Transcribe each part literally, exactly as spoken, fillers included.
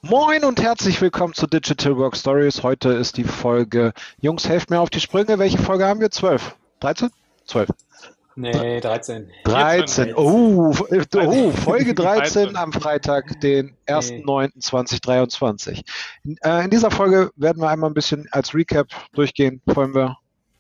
Moin und herzlich willkommen zu Digital Work Stories. Heute ist die Folge, Jungs, helft mir auf die Sprünge. Welche Folge haben wir? zwölf? dreizehn? zwölf. Nee, dreizehn. dreizehn. vierzehn. Oh, oh, Folge dreizehn. dreizehn am Freitag, den ersten Nee. neunten zweitausenddreiundzwanzig. In, äh, in dieser Folge werden wir einmal ein bisschen als Recap durchgehen. Wollen wir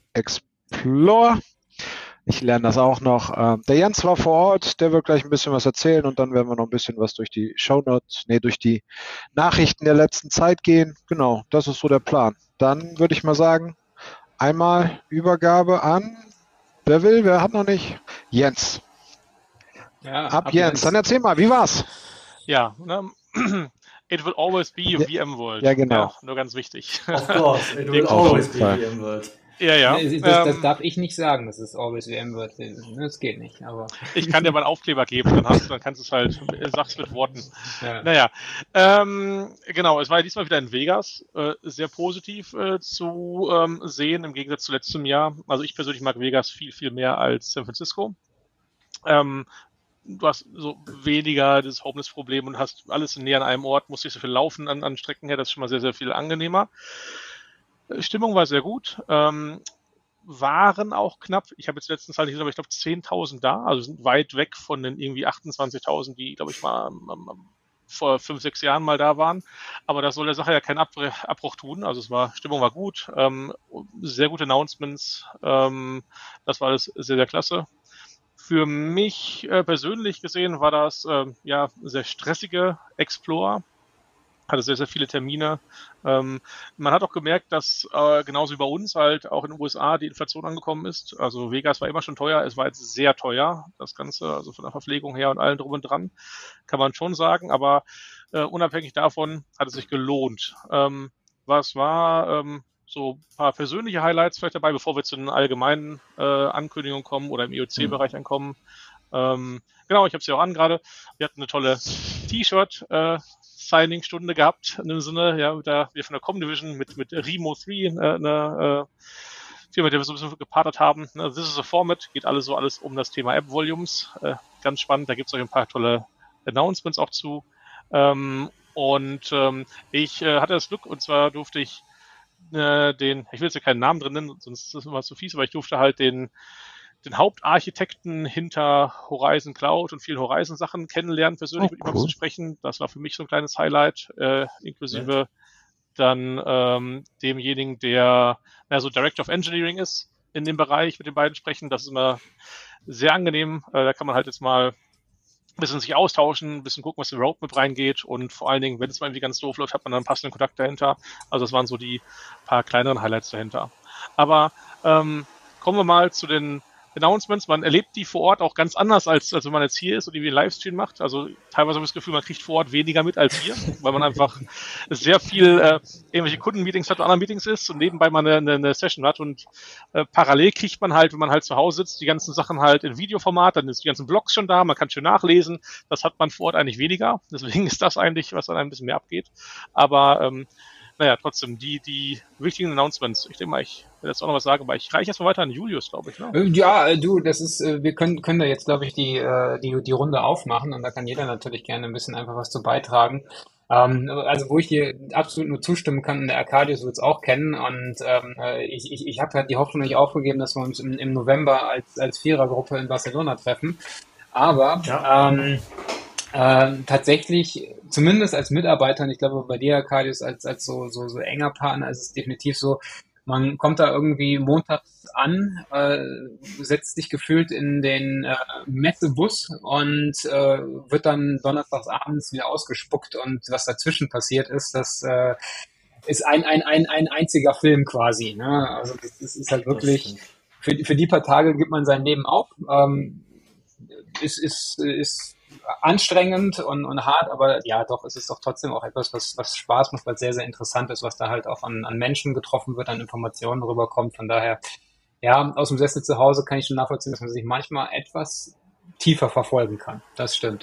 Explore. Ich lerne das auch noch. Ähm, der Jens war vor Ort, der wird gleich ein bisschen was erzählen und dann werden wir noch ein bisschen was durch die Shownotes, nee, durch die Nachrichten der letzten Zeit gehen. Genau, das ist so der Plan. Dann würde ich mal sagen, einmal Übergabe an, wer will, wer hat noch nicht? Jens. Ja, Ab, ab Jens. Jens. Dann erzähl mal, wie war's? Ja, ne? It will always be a Ja, VMworld. ja, genau. Ja, nur ganz wichtig. Of course, it will Auf always jeden be Fall. VMworld. Ja, ja. Nee, das, das Ähm, darf ich nicht sagen, dass es always VMworld ist. Das geht nicht, aber. ich kann dir mal einen Aufkleber geben, dann, hast, dann kannst du es halt, sag's mit Worten. Ja. Naja, ähm, genau, es war ja diesmal wieder in Vegas, äh, sehr positiv äh, zu ähm, sehen, im Gegensatz zu letztem Jahr. Also ich persönlich mag Vegas viel, viel mehr als San Francisco. Ähm, du hast so weniger das Homeless-Problem und hast alles näher an einem Ort, musst nicht so viel laufen an, an Strecken her, das ist schon mal sehr, sehr viel angenehmer. Stimmung war sehr gut, ähm, waren auch knapp, ich habe jetzt letztens halt nicht, aber ich glaube zehntausend da, also sind weit weg von den irgendwie achtundzwanzigtausend, die, glaube ich, mal am, am, vor fünf, sechs Jahren mal da waren. Aber das soll der Sache ja keinen Abbruch, Abbruch tun. Also es war, Stimmung war gut, ähm, sehr gute Announcements, ähm, das war alles sehr, sehr klasse. Für mich äh, persönlich gesehen war das äh, ja sehr stressige Explore. Hatte sehr, sehr viele Termine. Ähm, man hat auch gemerkt, dass äh, genauso wie bei uns halt auch in den U S A die Inflation angekommen ist. Also Vegas war immer schon teuer, es war jetzt sehr teuer, das Ganze, also von der Verpflegung her und allem drum und dran, kann man schon sagen. Aber äh, unabhängig davon hat es sich gelohnt. Ähm, was war ähm, so ein paar persönliche Highlights vielleicht dabei, bevor wir zu den allgemeinen äh, Ankündigungen kommen oder im I O C-Bereich ankommen. Ähm, genau, ich habe es ja auch an gerade. Wir hatten eine tolle T-Shirt- äh, Signing-Stunde gehabt, in dem Sinne, ja, mit der, wir von der Comdivision mit, mit Remo drei, äh, eine äh, Firma, mit der wir so ein bisschen gepartnert haben. Ne, This is a Format, geht alles so alles um das Thema App-Volumes. Äh, ganz spannend, da gibt es euch ein paar tolle Announcements auch zu. Ähm, und ähm, ich äh, hatte das Glück, und zwar durfte ich äh, den, ich will jetzt ja keinen Namen drin nennen, sonst ist das immer zu fies, aber ich durfte halt den den Hauptarchitekten hinter Horizon Cloud und vielen Horizon-Sachen kennenlernen, persönlich Oh, mit ihm mal ein cool. bisschen sprechen. Das war für mich so ein kleines Highlight, äh, inklusive ja. dann ähm, demjenigen, der na, so Director of Engineering ist in dem Bereich, mit den beiden sprechen. Das ist immer sehr angenehm. Äh, da kann man halt jetzt mal ein bisschen sich austauschen, ein bisschen gucken, was in Roadmap reingeht und vor allen Dingen, wenn es mal irgendwie ganz doof läuft, hat man dann einen passenden Kontakt dahinter. Also das waren so die paar kleineren Highlights dahinter. Aber ähm, kommen wir mal zu den Announcements. Man erlebt die vor Ort auch ganz anders, als, als wenn man jetzt hier ist und irgendwie einen Livestream macht. Also teilweise habe ich das Gefühl, man kriegt vor Ort weniger mit als hier, weil man einfach sehr viel äh, irgendwelche Kundenmeetings hat und andere Meetings ist und nebenbei mal eine, eine, eine Session hat und äh, parallel kriegt man halt, wenn man halt zu Hause sitzt, die ganzen Sachen halt in Videoformat, dann ist die ganzen Blogs schon da, man kann schön nachlesen. Das hat man vor Ort eigentlich weniger. Deswegen ist das eigentlich, was dann ein bisschen mehr abgeht. Aber ähm, naja, trotzdem, die, die wichtigen Announcements. Ich denke mal, ich will jetzt auch noch was sagen, aber ich reiche erstmal weiter an Julius, glaube ich. Ne? Ja, du, das ist, wir können, können da jetzt, glaube ich, die, die, die Runde aufmachen und da kann jeder natürlich gerne ein bisschen einfach was zu beitragen. Ähm, also wo ich dir absolut nur zustimmen kann, der Arcadius wird es auch kennen und ähm, ich, ich, ich habe halt die Hoffnung nicht aufgegeben, dass wir uns im, im November als, als Vierergruppe in Barcelona treffen. Aber ja. ähm, äh, tatsächlich, zumindest als Mitarbeiter, und ich glaube bei dir, Arcadius, als, als so, so, so enger Partner ist es definitiv so, man kommt da irgendwie montags an, äh, setzt sich gefühlt in den äh, Messebus und äh, wird dann donnerstags abends wieder ausgespuckt und was dazwischen passiert ist, das äh, ist ein, ein, ein, ein einziger Film quasi. Ne? Also das, das ist halt wirklich, für, für die paar Tage gibt man sein Leben auf. Ähm, ist, ist, ist anstrengend und, und hart, aber ja, doch, es ist doch trotzdem auch etwas, was, was Spaß macht, was sehr, sehr interessant ist, was da halt auch an, an Menschen getroffen wird, an Informationen rüberkommt. Von daher, ja, aus dem Sessel zu Hause kann ich schon nachvollziehen, dass man sich manchmal etwas tiefer verfolgen kann. Das stimmt.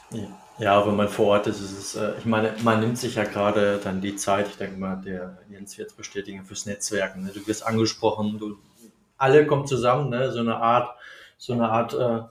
Ja, wenn man vor Ort ist, ist es, äh, ich meine, man nimmt sich ja gerade dann die Zeit, ich denke mal, der Jens wird es bestätigen, fürs Netzwerken. Ne? Du wirst angesprochen, du, alle kommen zusammen, ne? so eine Art, so eine Art, äh,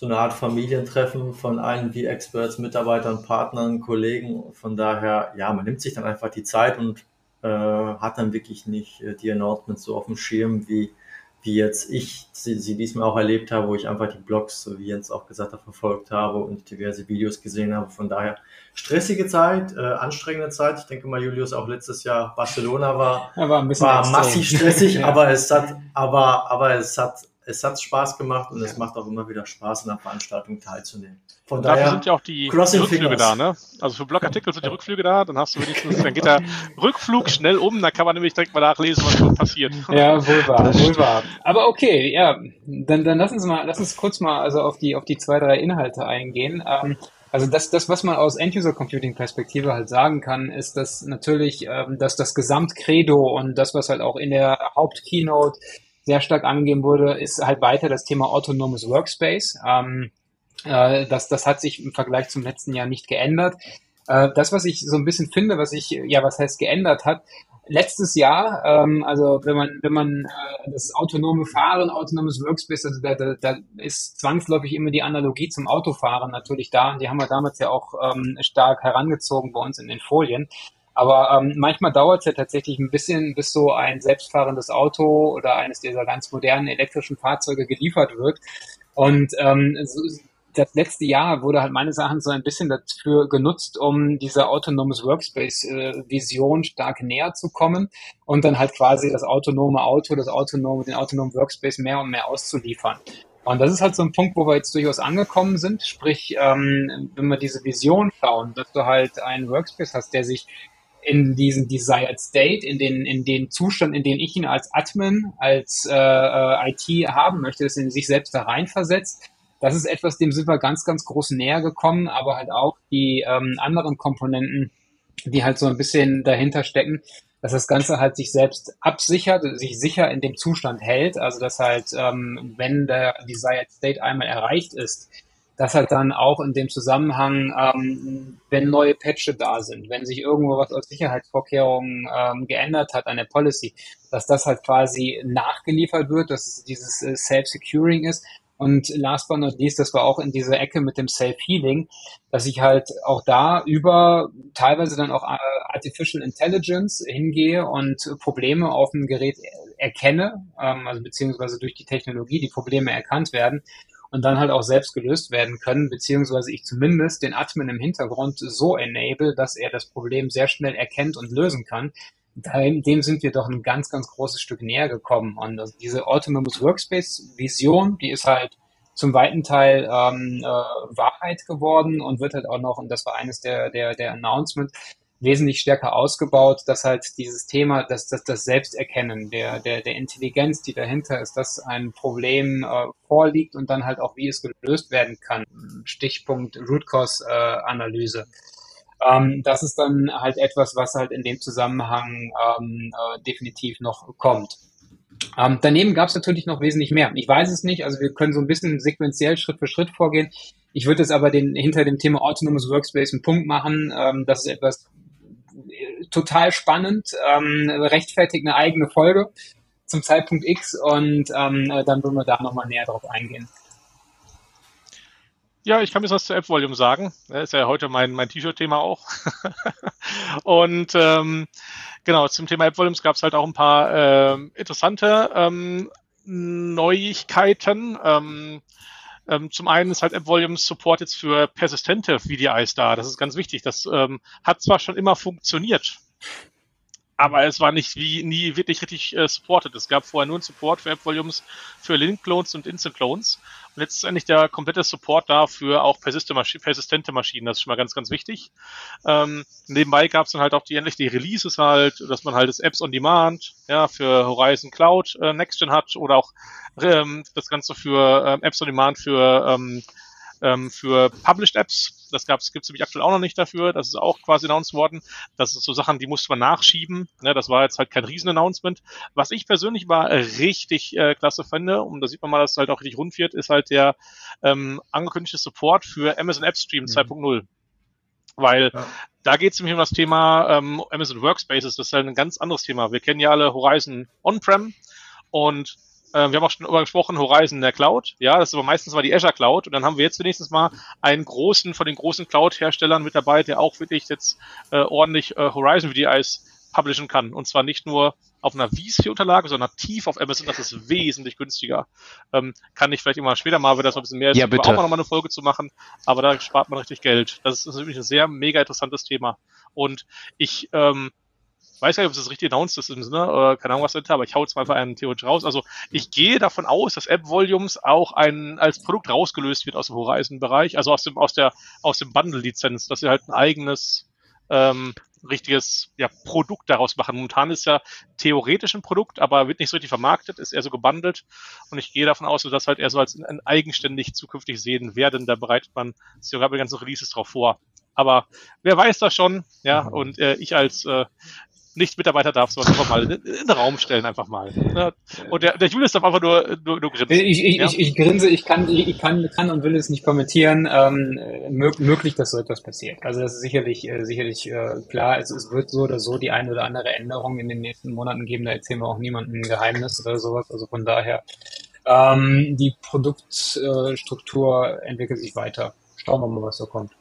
so eine Art Familientreffen von allen V-Experts, Mitarbeitern, Partnern, Kollegen. Von daher, ja, man nimmt sich dann einfach die Zeit und äh, hat dann wirklich nicht äh, die Announcements so auf dem Schirm, wie, wie jetzt ich sie, sie diesmal auch erlebt habe, wo ich einfach die Blogs, so wie Jens auch gesagt hat, verfolgt habe und diverse Videos gesehen habe. Von daher stressige Zeit, äh, anstrengende Zeit. Ich denke mal, Julius, auch letztes Jahr Barcelona war, ja, war, ein bisschen war massiv stressig, ja. aber es hat, aber, aber es hat Es hat Spaß gemacht und ja. es macht auch immer wieder Spaß, in einer Veranstaltung teilzunehmen. Von und daher dafür sind ja auch die, die Rückflüge Fingers. da, ne? Also für Blogartikel sind die Rückflüge da, dann hast du wenigstens, dann geht der Rückflug schnell um, dann kann man nämlich direkt mal nachlesen, was schon passiert. Ja, wohl wahr, wohl wahr. Aber okay, ja, dann, dann lass uns mal, lass uns kurz mal also auf die, auf die zwei, drei Inhalte eingehen. Ähm, Also das, das, was man aus End-User-Computing-Perspektive halt sagen kann, ist, dass natürlich, ähm, dass das Gesamtcredo und das, was halt auch in der Haupt-Keynote sehr stark angegeben wurde, ist halt weiter das Thema autonomes Workspace. Ähm, äh, das, das hat sich im Vergleich zum letzten Jahr nicht geändert. Äh, das, was ich so ein bisschen finde, was sich, ja, was heißt geändert hat, letztes Jahr, ähm, also wenn man, wenn man äh, das autonome Fahren, autonomes Workspace, also da, da, da ist zwangsläufig immer die Analogie zum Autofahren natürlich da. Und die haben wir damals ja auch ähm, stark herangezogen bei uns in den Folien. Aber ähm, manchmal dauert es ja tatsächlich ein bisschen, bis so ein selbstfahrendes Auto oder eines dieser ganz modernen elektrischen Fahrzeuge geliefert wird. Und ähm, so, das letzte Jahr wurde halt meines Erachtens so ein bisschen dafür genutzt, um dieser autonomes Workspace-Vision äh, stark näher zu kommen und dann halt quasi das autonome Auto, das autonome, den autonomen Workspace mehr und mehr auszuliefern. Und das ist halt so ein Punkt, wo wir jetzt durchaus angekommen sind. Sprich, ähm, wenn wir diese Vision schauen, dass du halt einen Workspace hast, der sich in diesen Desired State, in den, in den Zustand, in den ich ihn als Admin, als äh, äh, I T haben möchte, dass er sich selbst da reinversetzt. Das ist etwas, dem sind wir ganz, ganz groß näher gekommen, aber halt auch die ähm, anderen Komponenten, die halt so ein bisschen dahinter stecken, dass das Ganze halt sich selbst absichert, sich sicher in dem Zustand hält, also dass halt, ähm, wenn der Desired State einmal erreicht ist, dass halt dann auch in dem Zusammenhang, ähm, wenn neue Patches da sind, wenn sich irgendwo was aus Sicherheitsvorkehrungen ähm, geändert hat an der Policy, dass das halt quasi nachgeliefert wird, dass es dieses äh, Self-Securing ist. Und last but not least, das war auch in dieser Ecke mit dem Self-Healing, dass ich halt auch da über teilweise dann auch Artificial Intelligence hingehe und Probleme auf dem Gerät erkenne, ähm, also beziehungsweise durch die Technologie die Probleme erkannt werden und dann halt auch selbst gelöst werden können, beziehungsweise ich zumindest den Admin im Hintergrund so enable, dass er das Problem sehr schnell erkennt und lösen kann. Dem sind wir doch ein ganz, ganz großes Stück näher gekommen. Und also diese Autonomous Workspace-Vision, die ist halt zum weiten Teil ähm, äh, Wahrheit geworden und wird halt auch noch, und das war eines der, der, der Announcements, wesentlich stärker ausgebaut, dass halt dieses Thema, dass, dass das Selbsterkennen der, der, der Intelligenz, die dahinter ist, dass ein Problem äh, vorliegt und dann halt auch, wie es gelöst werden kann. Stichpunkt Root Cause äh, Analyse. Ähm, das ist dann halt etwas, was halt in dem Zusammenhang ähm, äh, definitiv noch kommt. Ähm, daneben gab es natürlich noch wesentlich mehr. Ich weiß es nicht, also wir können so ein bisschen sequenziell Schritt für Schritt vorgehen. Ich würde jetzt aber den, hinter dem Thema Autonomous Workspace einen Punkt machen. Ähm, das ist etwas total spannend, ähm, rechtfertigt eine eigene Folge zum Zeitpunkt X und ähm, dann würden wir da nochmal näher drauf eingehen. Ja, ich kann ein bisschen was zur App-Volume sagen. Das ist ja heute mein, mein T-Shirt-Thema auch. Und ähm, genau, zum Thema App-Volumes gab es halt auch ein paar ähm, interessante ähm, Neuigkeiten. Ähm, ähm, zum einen ist halt App-Volumes Support jetzt für persistente V D Is da. Das ist ganz wichtig. Das ähm, hat zwar schon immer funktioniert, aber es war nicht wie nie wirklich richtig äh, supported. Es gab vorher nur einen Support für App-Volumes für Link-Clones und Instant-Clones. Und jetzt ist endlich der komplette Support da für auch persistente Maschinen. Das ist schon mal ganz, ganz wichtig. Ähm, nebenbei gab es dann halt auch die endlich die Releases halt, dass man halt das Apps on Demand ja für Horizon Cloud äh, Next-Gen hat oder auch ähm, das Ganze für ähm, Apps on Demand für ähm, ähm, für Published Apps. Das gab's, gibt's nämlich aktuell auch noch nicht dafür. Das ist auch quasi announced worden. Das sind so Sachen, die musste man nachschieben. Ne, das war jetzt halt kein Riesen-Announcement. Was ich persönlich mal richtig äh, klasse finde, und da sieht man mal, dass es halt auch richtig rund wird, ist halt der ähm, angekündigte Support für Amazon AppStream mhm. zwei Punkt null. Weil ja. da geht es nämlich um das Thema ähm, Amazon Workspaces. Das ist halt ein ganz anderes Thema. Wir kennen ja alle Horizon On-Prem und äh, wir haben auch schon darüber gesprochen, Horizon in der Cloud. Ja, das ist aber meistens mal die Azure Cloud. Und dann haben wir jetzt wenigstens mal einen großen, von den großen Cloud-Herstellern mit dabei, der auch wirklich jetzt äh, ordentlich äh, Horizon V D Is publishen kann. Und zwar nicht nur auf einer vSphere-Unterlage, sondern tief auf Amazon. Das ist wesentlich günstiger. Ähm, kann ich vielleicht immer später mal, wenn das noch ein bisschen mehr ist, ja, bitte. auch mal nochmal eine Folge zu machen. Aber da spart man richtig Geld. Das ist natürlich ein sehr mega interessantes Thema. Und ich ähm, weiß gar nicht, ob das richtig announced ist im Sinne, äh, keine Ahnung, was das ist, aber ich hau jetzt mal einfach einen theoretisch raus. Also ich gehe davon aus, dass App-Volumes auch ein, als Produkt rausgelöst wird aus dem Horizon-Bereich, also aus dem, aus der, aus dem Bundle-Lizenz, dass sie halt ein eigenes ähm, richtiges ja, Produkt daraus machen. Momentan ist ja theoretisch ein Produkt, aber wird nicht so richtig vermarktet, ist eher so gebundelt. Und ich gehe davon aus, dass das halt eher so als ein, ein eigenständig zukünftig sehen werden. Da bereitet man sich sogar bei ganzen Releases drauf vor. Aber wer weiß das schon, ja, und äh, ich als äh, Nicht-Mitarbeiter darf sowas einfach mal in, in den Raum stellen, einfach mal. Ne? Und der, der Julius darf einfach nur, nur, nur grinsen. Ich, ich, ja? ich, ich grinse, ich kann, ich kann, kann und will es nicht kommentieren. Ähm, mög, möglich, dass so etwas passiert. Also das ist sicherlich, äh, sicherlich äh, klar. Es, es wird so oder so die eine oder andere Änderung in den nächsten Monaten geben. Da erzählen wir auch niemandem ein Geheimnis oder sowas. Also von daher, ähm, die Produktstruktur äh, entwickelt sich weiter. Schauen wir mal, was da kommt.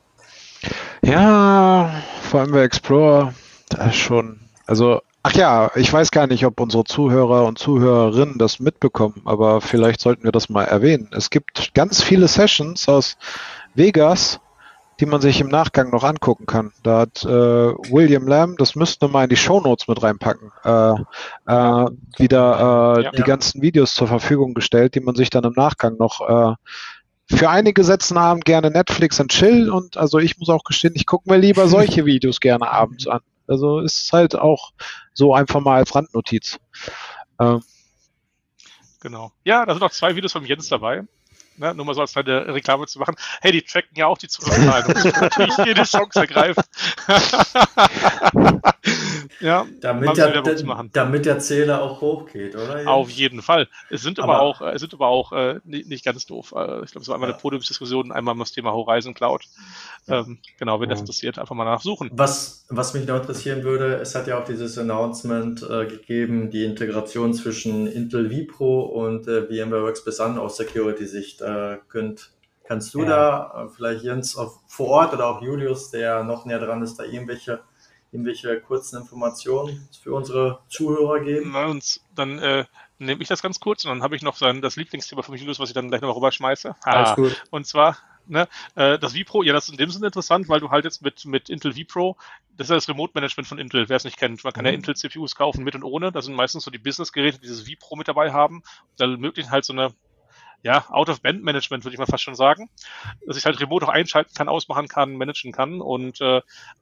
Ja, vor allem bei Explorer, da ist schon, also, ach ja, ich weiß gar nicht, ob unsere Zuhörer und Zuhörerinnen das mitbekommen, aber vielleicht sollten wir das mal erwähnen. Es gibt ganz viele Sessions aus Vegas, die man sich im Nachgang noch angucken kann. Da hat äh, William Lamb, das müssten wir mal in die Shownotes mit reinpacken, äh, äh, wieder äh, Ja. die Ja. ganzen Videos zur Verfügung gestellt, die man sich dann im Nachgang noch äh, für einige setzen Abend gerne Netflix und Chill und also ich muss auch gestehen, ich gucke mir lieber solche Videos gerne abends an. Also ist halt auch so einfach mal als Randnotiz. Ähm, Genau. Ja, da sind noch zwei Videos von Jens dabei. Ne, nur mal so als kleine Reklame zu machen. Hey, die tracken ja auch die Zuhörerzahlen. Da muss ich natürlich jede Chance ergreifen. ja, Damit mal der, Werbung zu machen. damit der Zähler auch hochgeht, oder? Jens? Auf jeden Fall. Es sind aber, Aber- auch, es sind aber auch äh, nicht, nicht ganz doof. Äh, ich glaube, es war einmal Ja. eine Podiumsdiskussion, einmal um das Thema Horizon Cloud. Ähm, genau, wenn das Ja. interessiert, einfach mal nachsuchen. Was, was mich noch interessieren würde, es hat ja auch dieses Announcement äh, gegeben, die Integration zwischen Intel vPro und äh, VMware Workspace ONE aus Security-Sicht. Äh, könnt, kannst du Ja. da äh, vielleicht Jens auf, vor Ort oder auch Julius, der noch näher dran ist, da irgendwelche, irgendwelche kurzen Informationen für unsere Zuhörer geben? Na, und dann äh, nehme ich das ganz kurz und dann habe ich noch sein, das Lieblingsthema von Julius, was ich dann gleich noch rüberschmeiße. Alles Ah, gut. Und zwar, ne, äh, das vPro, ja, das ist in dem Sinne interessant, weil du halt jetzt mit, mit Intel vPro, das ist ja das Remote-Management von Intel, wer es nicht kennt. Man kann ja Mhm. Intel-C P Us kaufen mit und ohne. Das sind meistens so die Business-Geräte, die dieses vPro mit dabei haben. Da ermöglichen halt so eine, ja, Out-of-Band-Management, würde ich mal fast schon sagen. Dass ich halt remote auch einschalten kann, ausmachen kann, managen kann und äh,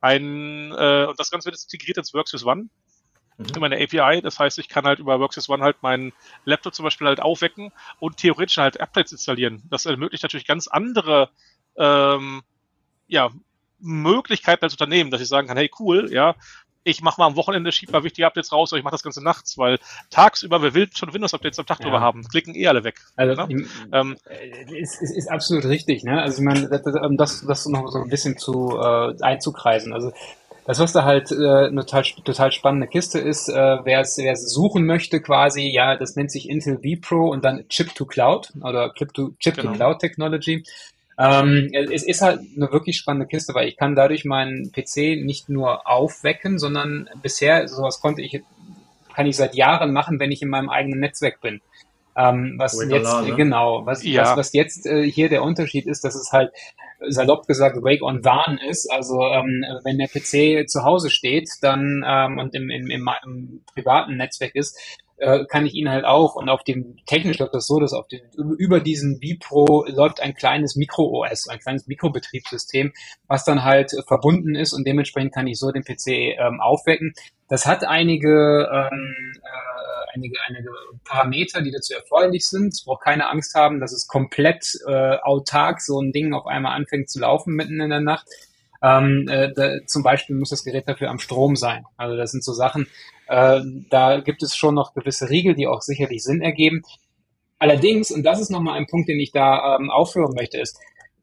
ein äh, und das Ganze wird jetzt integriert ins Workspace ONE. Mhm. Über eine A P I, das heißt, ich kann halt über Workspace ONE halt meinen Laptop zum Beispiel halt aufwecken und theoretisch halt Updates installieren. Das ermöglicht natürlich ganz andere ähm, ja, Möglichkeiten als Unternehmen, dass ich sagen kann, hey cool, ja, ich mache mal am Wochenende, schieb mal wichtige Updates raus, oder ich mache das Ganze nachts, weil tagsüber, wer will schon Windows-Updates am Tag Ja. drüber haben, klicken eh alle weg. Also ne? im- ähm, äh, ist, ist, ist absolut richtig, ne? Also ich meine, das, das, um das, das noch so ein bisschen zu äh, einzukreisen. Also das, was da halt äh, eine total, total spannende Kiste ist, äh, wer es wer es suchen möchte quasi, ja, das nennt sich Intel vPro und dann Chip to Cloud oder Chip to, Chip Genau. to Cloud Technology. Ähm, es ist halt eine wirklich spannende Kiste, weil ich kann dadurch meinen P C nicht nur aufwecken, sondern bisher, sowas konnte ich, kann ich seit Jahren machen, wenn ich in meinem eigenen Netzwerk bin. Ähm, was Wake jetzt, on, ne? genau, was, Ja. was, was jetzt äh, hier der Unterschied ist, dass es halt salopp gesagt Wake on WAN ist. Also ähm, wenn der P C zu Hause steht, dann ähm, und im, im, im, im privaten Netzwerk ist, äh, kann ich ihn halt auch, und auf dem, technisch läuft das so, dass auf den, über diesen vPro läuft ein kleines Micro-O S, ein kleines Mikrobetriebssystem, was dann halt äh, verbunden ist, und dementsprechend kann ich so den P C ähm, aufwecken. Das hat einige, ähm, äh, einige, einige Parameter, die dazu erforderlich sind. Es braucht keine Angst haben, dass es komplett äh, autark so ein Ding auf einmal anfängt zu laufen mitten in der Nacht. Ähm, äh, da, zum Beispiel muss das Gerät dafür am Strom sein. Also das sind so Sachen, äh, da gibt es schon noch gewisse Riegel, die auch sicherlich Sinn ergeben. Allerdings, und das ist nochmal ein Punkt, den ich da ähm, aufführen möchte, ist,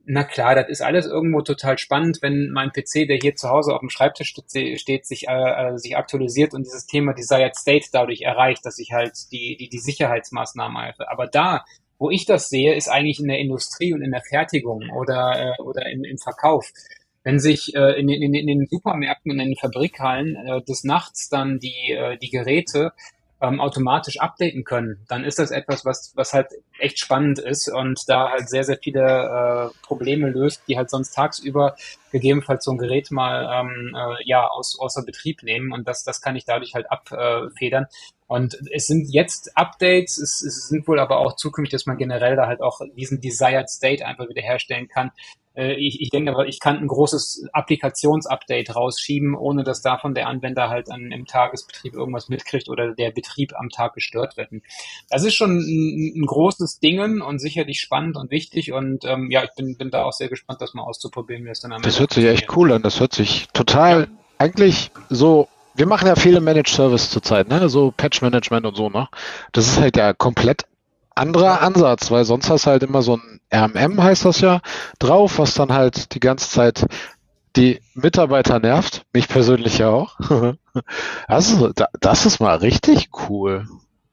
Na klar, das ist alles irgendwo total spannend, wenn mein P C, der hier zu Hause auf dem Schreibtisch steht, sich, äh, sich aktualisiert und dieses Thema Desired State dadurch erreicht, dass ich halt die, die, die Sicherheitsmaßnahmen eife. Aber da, wo ich das sehe, ist eigentlich in der Industrie und in der Fertigung oder, äh, oder im, im Verkauf. Wenn sich äh, in, in, in den Supermärkten und in den Fabrikhallen äh, des Nachts dann die, äh, die Geräte ähm, automatisch updaten können, dann ist das etwas, was, was halt echt spannend ist und da halt sehr, sehr viele äh, Probleme löst, die halt sonst tagsüber gegebenenfalls so ein Gerät mal ähm, äh, ja aus, außer Betrieb nehmen und das, das kann ich dadurch halt abfedern. Und es sind jetzt Updates, es, es sind wohl aber auch zukünftig, dass man generell da halt auch diesen Desired State einfach wieder herstellen kann. Äh, ich, ich denke aber, ich kann ein großes Applikationsupdate rausschieben, ohne dass davon der Anwender halt an, im Tagesbetrieb irgendwas mitkriegt oder der Betrieb am Tag gestört wird. Das ist schon ein, ein großes Dingen und sicherlich spannend und wichtig und ähm, ja, ich bin, bin da auch sehr gespannt, das mal auszuprobieren, wie das dann am Ende Das hört sich echt cool an, das hört sich total ja. eigentlich so. Wir machen ja viele Managed Service zurzeit, ne? So Patch Management und so, ne? Das ist halt ja komplett anderer Ansatz, weil sonst hast du halt immer so ein R M M, heißt das ja, drauf, was dann halt die ganze Zeit die Mitarbeiter nervt, mich persönlich ja auch. Also, das ist mal richtig cool.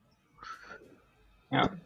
Ja.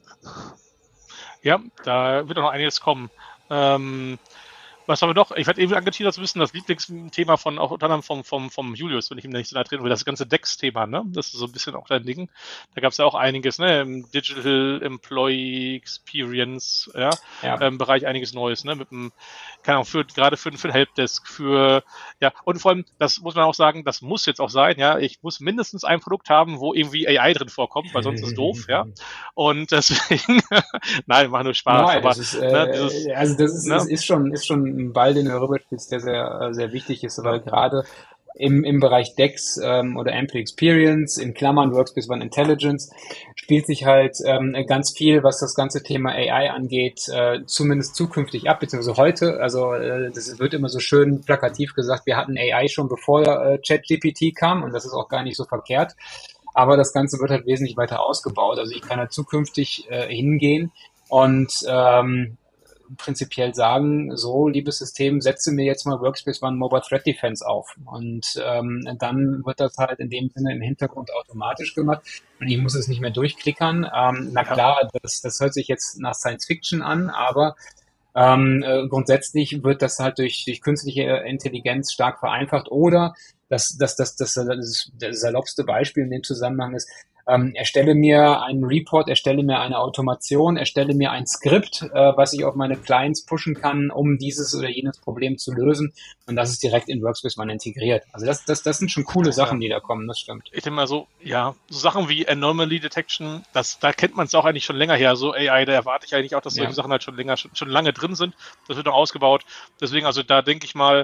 Ja, da wird auch noch einiges kommen. Ähm, Was haben wir noch? Ich werde eben angeteasert zu wissen, das Lieblingsthema von auch unter anderem vom, vom, vom Julius, wenn ich ihm da nicht so nahe treten will, das ganze Dex-Thema, ne? Das ist so ein bisschen auch dein Ding. Da gab es ja auch einiges, ne? Im Digital Employee Experience, ja, ja. Ähm, Bereich einiges Neues, ne? Mit dem, keine Ahnung, für, gerade für, für ein Helpdesk, für, ja, und vor allem, das muss man auch sagen, das muss jetzt auch sein, ja. Ich muss mindestens ein Produkt haben, wo irgendwie A I drin vorkommt, weil sonst ist es doof, ja. Und deswegen, nein, wir machen nur Spaß. Nein, aber, das ist, äh, ne, dieses, also das ist, ne? ist, ist schon, ist schon ein Ball, den du rüberspielst, der sehr, sehr wichtig ist, weil gerade im, im Bereich Dex ähm, oder Employee Experience, in Klammern Workspace ONE Intelligence, spielt sich halt ähm, ganz viel, was das ganze Thema A I angeht, äh, zumindest zukünftig ab, beziehungsweise heute. Also äh, das wird immer so schön plakativ gesagt, wir hatten A I schon bevor äh, ChatGPT kam und das ist auch gar nicht so verkehrt. Aber das Ganze wird halt wesentlich weiter ausgebaut. Also ich kann halt zukünftig äh, hingehen und ähm, prinzipiell sagen, so, liebes System, setze mir jetzt mal Workspace ONE Mobile Threat Defense auf. Und ähm, dann wird das halt in dem Sinne im Hintergrund automatisch gemacht und ich muss es nicht mehr durchklickern. Ähm, na klar, das, das hört sich jetzt nach Science Fiction an, aber ähm, äh, grundsätzlich wird das halt durch, durch künstliche Intelligenz stark vereinfacht oder das, das, das, das, das, das saloppste Beispiel in dem Zusammenhang ist, Ähm, erstelle mir einen Report, erstelle mir eine Automation, erstelle mir ein Skript, äh, was ich auf meine Clients pushen kann, um dieses oder jenes Problem zu lösen. Und das ist direkt in Workspace ONE integriert. Also das, das, das sind schon coole Sachen, die da kommen, das stimmt. Ich denke mal so, ja, so Sachen wie Anomaly Detection, das, da kennt man es auch eigentlich schon länger her. So A I, da erwarte ich eigentlich auch, dass solche ja. Sachen halt schon länger, schon, schon lange drin sind. Das wird noch ausgebaut. Deswegen, also da denke ich mal,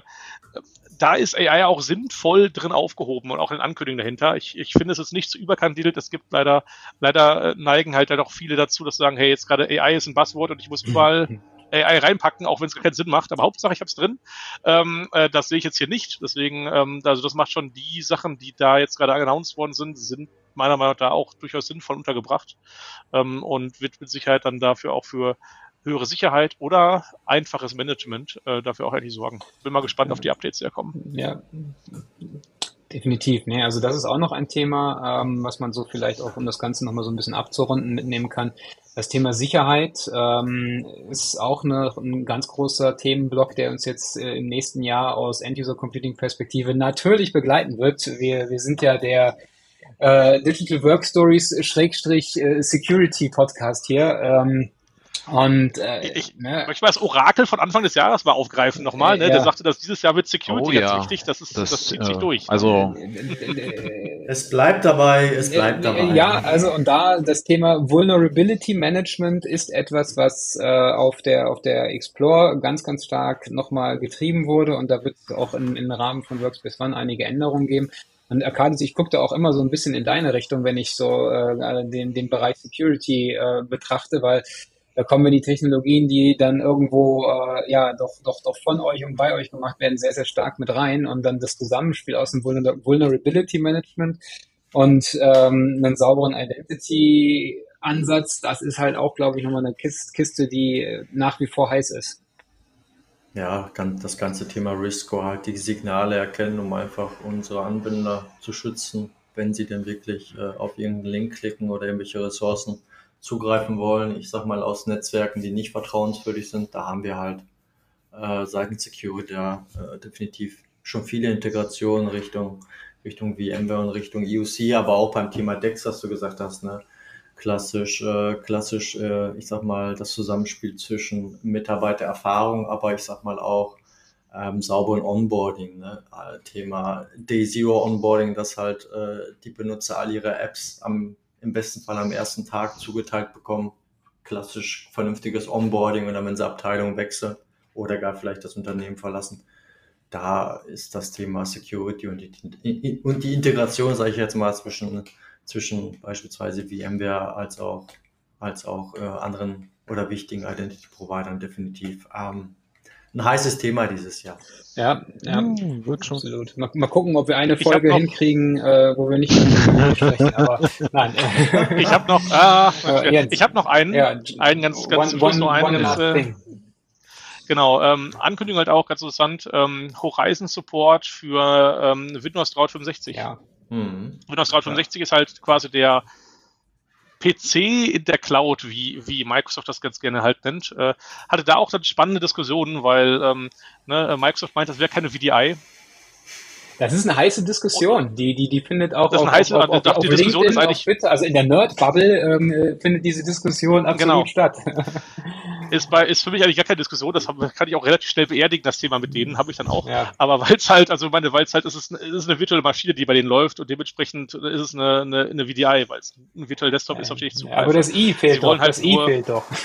da ist A I auch sinnvoll drin aufgehoben und auch in Ankündigungen dahinter. Ich, ich finde es jetzt nicht zu überkandidelt. Es gibt leider, leider neigen halt, halt auch viele dazu, dass sagen, hey, jetzt gerade A I ist ein Buzzword und ich muss überall A I reinpacken, auch wenn es keinen Sinn macht. Aber Hauptsache, ich habe es drin. Ähm, äh, das sehe ich jetzt hier nicht. Deswegen, ähm, also das macht schon die Sachen, die da jetzt gerade announced worden sind, sind meiner Meinung nach da auch durchaus sinnvoll untergebracht ähm, und wird mit Sicherheit dann dafür auch für höhere Sicherheit oder einfaches Management äh, dafür auch eigentlich sorgen. Bin mal gespannt auf die Updates, die da kommen. Ja, definitiv. Ne? Also das ist auch noch ein Thema, ähm, was man so vielleicht auch, um das Ganze nochmal so ein bisschen abzurunden, mitnehmen kann. Das Thema Sicherheit ähm, ist auch eine, ein ganz großer Themenblock, der uns jetzt äh, im nächsten Jahr aus End-User-Computing-Perspektive natürlich begleiten wird. Wir, wir sind ja der äh, Digital Work Stories Schrägstrich äh, Security Podcast hier. Ähm, Und äh, ich ne? möchte mal das Orakel von Anfang des Jahres mal aufgreifen nochmal. Ne? Ja. Der sagte, dass dieses Jahr wird Security oh, ganz ja. wichtig. Das, ist, das, das zieht äh, sich durch. Also es bleibt dabei, es bleibt dabei. Ja, also und da das Thema Vulnerability Management ist etwas, was äh, auf der auf der Explore ganz, ganz stark nochmal getrieben wurde und da wird es auch in, im Rahmen von Workspace ONE einige Änderungen geben. Und Arkadis, ich gucke da auch immer so ein bisschen in deine Richtung, wenn ich so äh, den, den Bereich Security äh, betrachte, weil da kommen wir die Technologien, die dann irgendwo äh, ja doch doch doch von euch und bei euch gemacht werden, sehr, sehr stark mit rein. Und dann das Zusammenspiel aus dem Vulnerability Management und ähm, einen sauberen Identity-Ansatz, das ist halt auch, glaube ich, nochmal eine Kiste, die nach wie vor heiß ist. Ja, gan- das ganze Thema Risk-Score, halt die Signale erkennen, um einfach unsere Anwender zu schützen, wenn sie denn wirklich äh, auf irgendeinen Link klicken oder irgendwelche Ressourcen zugreifen wollen. Ich sag mal aus Netzwerken, die nicht vertrauenswürdig sind, da haben wir halt äh, seitens Security da äh, definitiv schon viele Integrationen Richtung Richtung VMware und Richtung E U C, aber auch beim Thema Dex, was du gesagt hast, ne? Klassisch, äh, klassisch, äh, ich sag mal, das Zusammenspiel zwischen Mitarbeitererfahrung, aber ich sag mal auch ähm, sauberen Onboarding, ne? Äh, Thema Day Zero Onboarding, dass halt äh, die Benutzer all ihre Apps am, im besten Fall am ersten Tag zugeteilt bekommen. Klassisch vernünftiges Onboarding und dann, wenn sie Abteilung wechseln oder gar vielleicht das Unternehmen verlassen, da ist das Thema Security und die, und die Integration, sage ich jetzt mal, zwischen, zwischen beispielsweise VMware als auch, als auch äh, anderen oder wichtigen Identity-Providern definitiv ähm, ein heißes Thema dieses Jahr. Ja, ja, Hm, wird schon. absolut. Mal, mal gucken, ob wir eine Ich hab Folge noch- hinkriegen, äh, wo wir nicht über sprechen, aber nein. Ich habe noch, ah, Aber Jens, ich habe noch einen, ja, einen ganz, ganz zum one, Schluss noch one, einen. one Jetzt, last äh, thing. Genau, ähm, Ankündigung halt auch ganz interessant, ähm, Horizon-Support für ähm, Windows dreihundertfünfundsechzig. Ja, Mhm. Windows dreihundertfünfundsechzig ist halt quasi der P C in der Cloud, wie, wie Microsoft das ganz gerne halt nennt. Äh, hatte da auch dann spannende Diskussionen, weil ähm, ne, Microsoft meint, das wäre keine V D I. das ist eine heiße Diskussion. Die, die, die findet auch Das ist auf, eine heiße- auf, auf, doch, auf die Diskussion LinkedIn, ist auf eigentlich- Twitter, also in der Nerd-Bubble ähm, äh, findet diese Diskussion absolut Genau. statt. Ist, bei, ist für mich eigentlich gar keine Diskussion, das hab, kann ich auch relativ schnell beerdigen, das Thema mit denen, habe ich dann auch. Ja. Aber weil es halt, also meine, weil es halt, es ist, es ist eine virtuelle Maschine, die bei denen läuft und dementsprechend ist es eine, eine, eine V D I, weil es ein virtueller Desktop ist, auf den ich Ja, zugreife. aber das I fehlt Sie wollen doch. halt Das I nur- fehlt doch.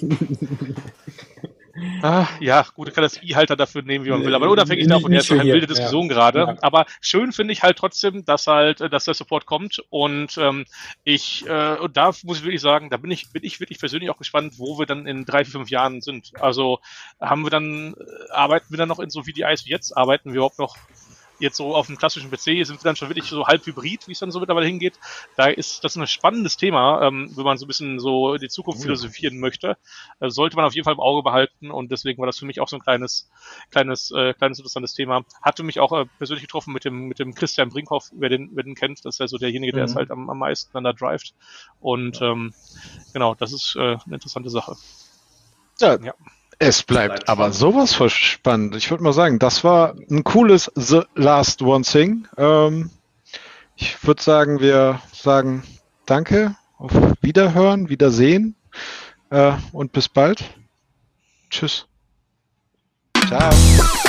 Ah, ja, gut, ich kann das I-Halter dafür nehmen, wie man will, aber Äh, unabhängig nicht- davon, nicht jetzt ist für eine hier, wilde Diskussion ja. gerade. Ja. Aber schön finde ich halt trotzdem, dass halt, äh, dass der Support kommt und ähm, ich, äh, und da muss ich wirklich sagen, da bin ich, bin ich wirklich persönlich auch gespannt, wo wir dann in drei, vier, fünf Jahren sind. Also haben wir dann, äh, arbeiten wir dann noch in so V D Is wie jetzt? Arbeiten wir überhaupt noch jetzt so auf dem klassischen P C? Sind wir dann schon wirklich so halb hybrid, wie es dann so mittlerweile hingeht? Da ist das ein spannendes Thema, ähm, wenn man so ein bisschen so in die Zukunft philosophieren möchte. Äh, sollte man auf jeden Fall im Auge behalten und deswegen war das für mich auch so ein kleines, kleines, äh, kleines interessantes Thema. Hatte mich auch äh, persönlich getroffen mit dem, mit dem Christian Brinkhoff, wer den, wer den kennt, das ist ja so derjenige, der Mhm. es halt am, am meisten dann da drivet. Und ähm, genau, das ist äh, eine interessante Sache. Ja, Ja. es bleibt bleibt aber spannend. sowas von spannend. Ich würde mal sagen, das war ein cooles The Last One Thing. Ähm, ich würde sagen, wir sagen Danke, auf Wiederhören, Wiedersehen äh, und bis bald. Tschüss. Ciao.